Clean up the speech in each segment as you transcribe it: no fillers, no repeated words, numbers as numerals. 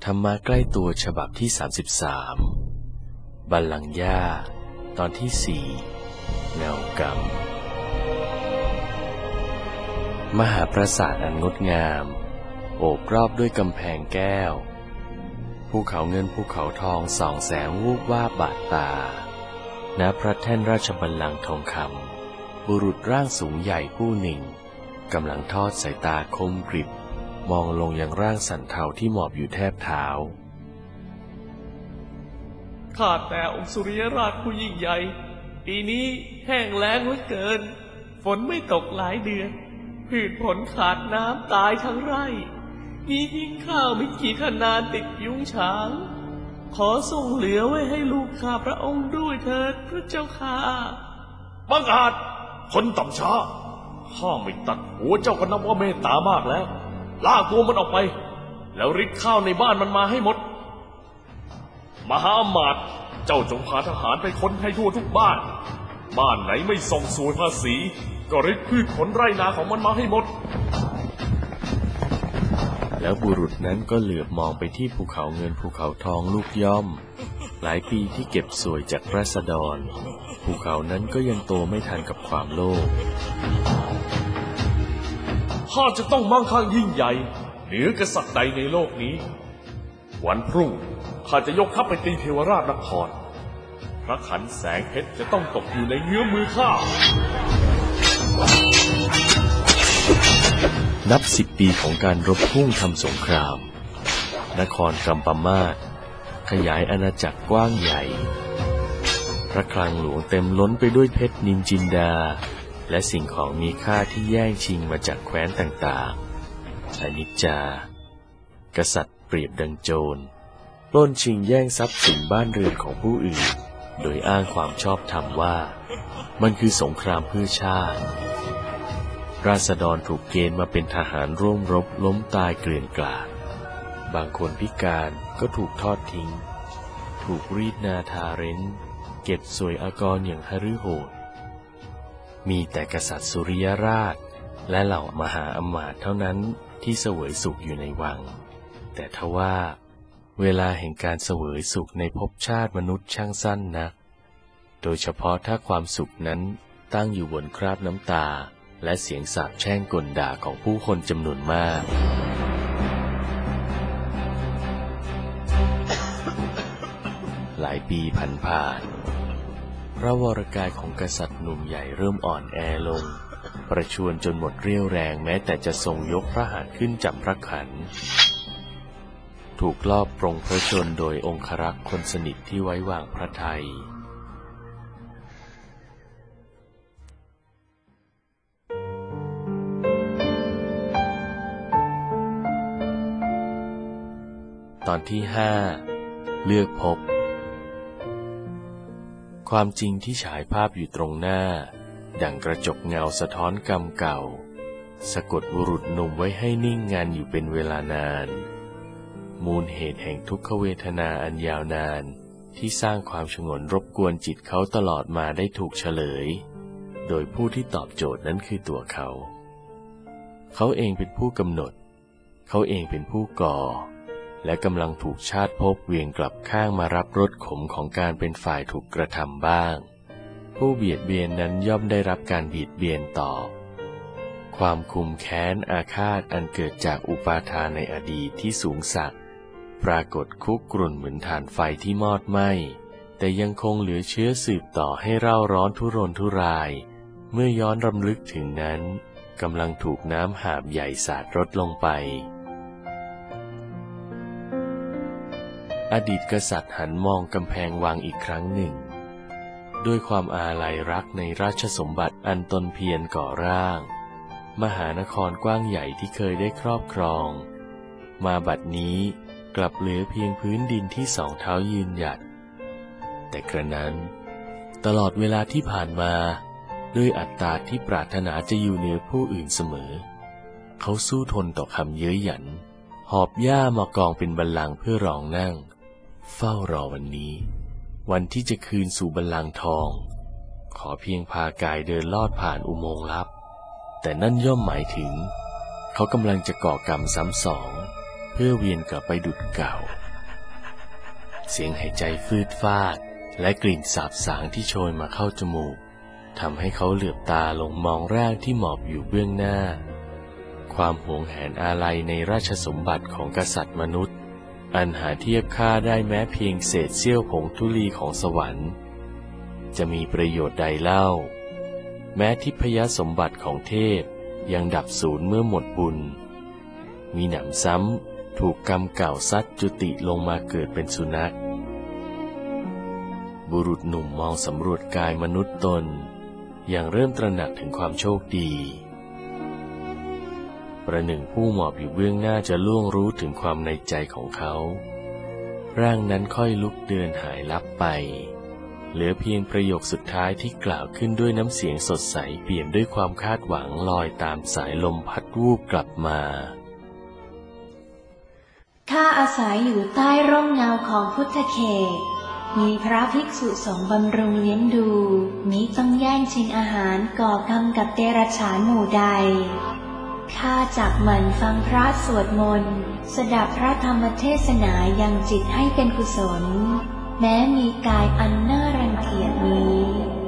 รรมะใกล้ตัวฉบับที่33บัลลังก์หญ้าตอนที่4เงากรรมมหาปราสาทอันงดงามโอบรอบด้วยกำแพงแก้วภูเขาเงินภูเขาทองส่องแสงวูบวาบบาดตาณพระแท่นราชบัลลังก์ทองคำบุรุษร่างสูงใหญ่ผู้หนึ่งกำลังทอดสายตาคมกริบมองลงยังร่างสันเทาที่หมอบอยู่แทบเท้าข้าแต่องค์สุริยราชผู้ยิ่งใหญ่ปีนี้แห้งแล้งเหลือเกินฝนไม่ตกหลายเดือนพืชผลขาดน้ำตายทั้งไร่มียิ่งข้าวไม่กี่คะนาติดยุ้งฉางขอส่งเหลือไว้ให้ลูกข้าพระองค์ด้วยเถิดพระเจ้าค่ะบังอาจคนต่ำช้าข้าไม่ตัดหัวเจ้าก็นับว่าเมตตามากแล้วล่าตัวมันออกไปแล้วริดข้าวในบ้านมันมาให้หมดมหาอมาตย์เจ้าจงพาทหารไปค้นให้ทั่วทุกบ้านบ้านไหนไม่ส่งสวยภาษีก็ริดพืชผลไร่นาของมันมาให้หมดแล้วบุรุษนั้นก็เหลือบมองไปที่ภูเขาเงินภูเขาทองลูกย่อมหลายปีที่เก็บสวยจากราษฎรภูเขานั้นก็ยังโตไม่ทันกับความโลภข้าจะต้องมั่งคั่งยิ่งใหญ่เหนือกษัตริย์ใดในโลกนี้วันพรุ่งข้าจะยกทัพไปตีเทวราชนครพระขันแสงเพชรจะต้องตกอยู่ในเงื้อมือข้านับ10 ปีของการรบพุ่งทำสงครามนครกัมปมาศขยายอาณาจักรกว้างใหญ่พระคลังหลวงเต็มล้นไปด้วยเพชรนินจินดาและสิ่งของมีค่าที่แย่งชิงมาจากแคว้นต่างๆอนิจจากษัตริย์เปรียบดังโจรปล้นชิงแย่งทรัพย์สินบ้านเรือนของผู้อื่นโดยอ้างความชอบธรรมว่ามันคือสงครามเพื่อชาติราษฎรถูกเกณฑ์มาเป็นทหารร่วมรบล้มตายเกลื่อนกลาดบางคนพิการก็ถูกทอดทิ้งถูกรีดนาทาเร้นเก็บสวยอากรอย่างหฤโหดมีแต่กษัตริย์สุริยราชและเหล่ามหาอมาตย์เท่านั้นที่เสวยสุขอยู่ในวังแต่ทว่าเวลาแห่งการเสวยสุขในภพชาติมนุษย์ช่างสั้นนักโดยเฉพาะถ้าความสุขนั้นตั้งอยู่บนคราบน้ำตาและเสียงสาปแช่งกลด่าของผู้คนจำนวนมากหลายปีผ่านพระวรกายของกษัตริย์หนุ่มใหญ่เริ่มอ่อนแอลงประชวรจนหมดเรี่ยวแรงแม้แต่จะทรงยกพระหัตถ์ขึ้นจับพระขันถูกลอบปรงพระชนโดยองครักษ์คนสนิทที่ไว้วางพระทัยตอนที่5เลือกพบความจริงที่ฉายภาพอยู่ตรงหน้าดั่งกระจกเงาสะท้อนกรรมเก่าสะกดบุรุษหนุ่มไว้ให้นิ่งงันอยู่เป็นเวลานานมูลเหตุแห่งทุกขเวทนาอันยาวนานที่สร้างความฉงนรบกวนจิตเขาตลอดมาได้ถูกเฉลยโดยผู้ที่ตอบโจทย์นั้นคือตัวเขาเขาเองเป็นผู้กำหนดเขาเองเป็นผู้ก่อและกำลังถูกชาติภพเวียงกลับข้างมารับรสขมของการเป็นฝ่ายถูกกระทำบ้างผู้เบียดเบียนนั้นย่อมได้รับการเบียดเบียนตอบความคุมแค้นอาฆาตอันเกิดจากอุปาทานในอดีตที่สูงสักปรากฏคุกรุ่นเหมือนถ่านไฟที่มอดไหม้แต่ยังคงเหลือเชื้อสืบต่อให้เร่าร้อนทุรนทุรายเมื่อย้อนรำลึกถึงนั้นกำลังถูกน้ำหาบใหญ่สาดรดลงไปอดีตกษัตริย์หันมองกำแพงวังอีกครั้งหนึ่งด้วยความอาลัยรักในราชสมบัติอันตนเพียรก่อร่างมหานครกว้างใหญ่ที่เคยได้ครอบครองมาบัดนี้กลับเหลือเพียงพื้นดินที่สองเท้ายืนหยัดแต่กระนั้นตลอดเวลาที่ผ่านมาด้วยอัตตาที่ปรารถนาจะอยู่เหนือผู้อื่นเสมอเขาสู้ทนต่อคำเย้ยหยันหอบหญ้ามากองเป็นบัลลังก์เพื่อรองนั่งเฝ้ารอวันนี้วันที่จะคืนสู่บัลลังก์ทองขอเพียงพากายเดินลอดผ่านอุโมงค์ลับแต่นั่นย่อมหมายถึงเขากำลังจะก่อกรรมซ้ำสองเพื่อเวียนกลับไปดุจเก่า เสียงหายใจฟืดฟาดและกลิ่นสาบสางที่โชยมาเข้าจมูกทำให้เขาเหลือบตาลงมองร่างที่หมอบอยู่เบื้องหน้าความหวงแหนอาลัยในราชสมบัติของกษัตริย์มนุษย์อันหาเทียบค่าได้แม้เพียงเศษเสี้ยวผงธุลีของสวรรค์จะมีประโยชน์ใดเล่าแม้ทิพยสมบัติของเทพยังดับสูญเมื่อหมดบุญมีหนำซ้ำถูกกรรมเก่าซัดจุติลงมาเกิดเป็นสุนัขบุรุษหนุ่มมองสำรวจกายมนุษย์ตนอย่างเริ่มตระหนักถึงความโชคดีประหนึ่งผู้หมอบอยู่เบื้องหน้าจะล่วงรู้ถึงความในใจของเขาร่างนั้นค่อยลุกเดินหายลับไปเหลือเพียงประโยคสุดท้ายที่กล่าวขึ้นด้วยน้ำเสียงสดใสเปี่ยมด้วยความคาดหวังลอยตามสายลมพัดวูบกลับมาข้าอาศัยอยู่ใต้ร่มเงาของพุทธเขตมีพระภิกษุสงฆ์บำรุงเลี้ยงดูมิต้องแย่งชิงอาหารก่อกรรมกับเดรัจฉานหมู่ใดข้าจักหมั่นฟังพระสวดมนต์สดับพระธรรมเทศนายังจิตให้เป็นกุศลแม้มีกายอันน่ารังเกียจนี้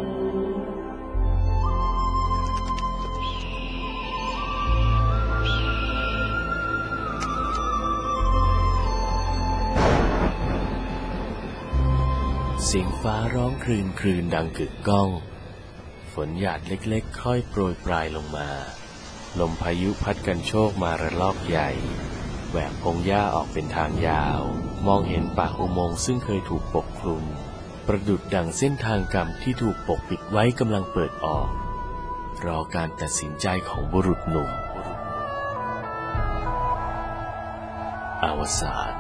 เสียงฟ้าร้องครืนครืนดังกึกก้องฝนหยาดเล็กๆค่อยโปรยปลายลงมาลมพายุพัดกันโชกมาระลอกใหญ่แหวกพงหญ้าออกเป็นทางยาวมองเห็นปากอุโมงค์ซึ่งเคยถูกปกคลุมประดุจดั่งเส้นทางกรรมที่ถูกปกปิดไว้กำลังเปิดออกรอการตัดสินใจของบุรุษหนุ่มอวสาน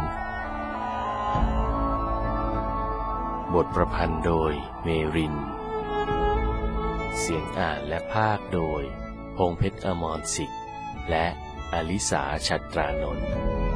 บทประพันธ์โดยเมรินเสียงอ่านและพากย์โดยพงษ์เพชรอมรศิษย์และอลิสา ฉัตรานนท์